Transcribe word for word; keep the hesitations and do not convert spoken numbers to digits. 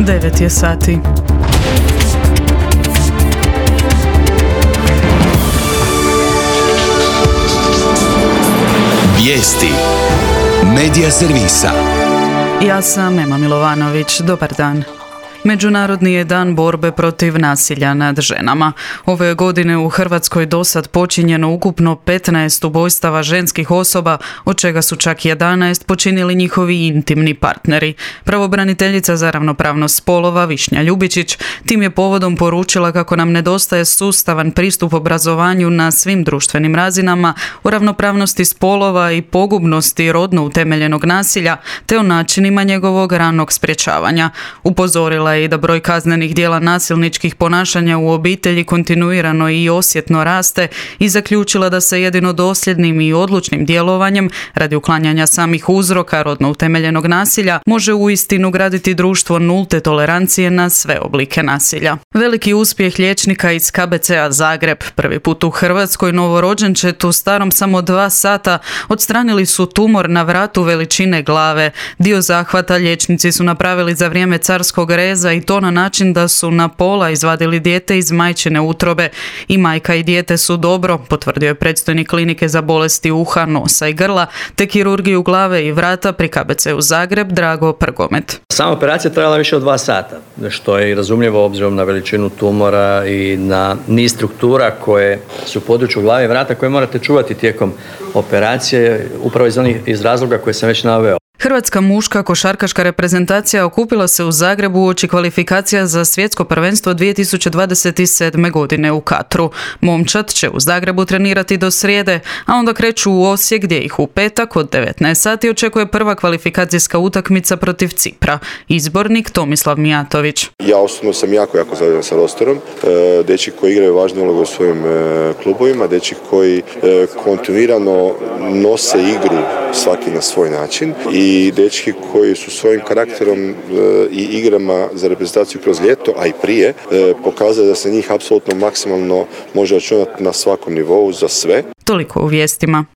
devet je sati. Vijesti Medija servisa. Ja sam Ema Milovanović. Dobar dan. Međunarodni je dan borbe protiv nasilja nad ženama. Ove godine u Hrvatskoj dosad počinjeno ukupno petnaest ubojstava ženskih osoba, od čega su čak jedanaest počinili njihovi intimni partneri. Pravobraniteljica za ravnopravnost spolova Višnja Ljubičić tim je povodom poručila kako nam nedostaje sustavan pristup obrazovanju na svim društvenim razinama, o ravnopravnosti spolova i pogubnosti rodno utemeljenog nasilja, te o načinima njegovog ranog sprječavanja. Upozorila i da broj kaznenih djela nasilničkih ponašanja u obitelji kontinuirano i osjetno raste i zaključila da se jedino dosljednim i odlučnim djelovanjem radi uklanjanja samih uzroka rodno utemeljenog nasilja može uistinu graditi društvo nulte tolerancije na sve oblike nasilja. Veliki uspjeh liječnika iz K B C-a Zagreb, prvi put u Hrvatskoj novorođenčetu starom samo dva sata odstranili su tumor na vratu veličine glave. Dio zahvata liječnici su napravili za vrijeme carskog reza i to na način da su na pola izvadili dijete iz majčine utrobe. I majka i dijete su dobro, potvrdio je predstojnik klinike za bolesti uha, nosa i grla, te kirurgiju glave i vrata pri K B C-u Zagreb Drago Prgomet. Sama operacija trajala više od dva sata, što je i razumljivo obzirom na veličinu tumora i na niz struktura koje su u području glave i vrata koje morate čuvati tijekom operacije, upravo iz onih iz razloga koje sam već naveo. Hrvatska muška košarkaška reprezentacija okupila se u Zagrebu uoči kvalifikacija za svjetsko prvenstvo dvije tisuće dvadeset sedme. godine u Katru. Momčad će u Zagrebu trenirati do srijede, a onda kreću u Osijek gdje ih u petak od devetnaest sati očekuje prva kvalifikacijska utakmica protiv Cipra. Izbornik Tomislav Mijatović. Ja osobno sam jako, jako zadovoljan sa rosterom. E, dečki koji igraju važnu ulogu u svojim e, klubovima, dečki koji e, kontinuirano nose igru svaki na svoj način i dečki koji su svojim karakterom e, i igrama za reprezentaciju kroz ljeto, a i prije, e, pokazali da se njih apsolutno maksimalno može računati na svakom nivou za sve. Toliko u vijestima.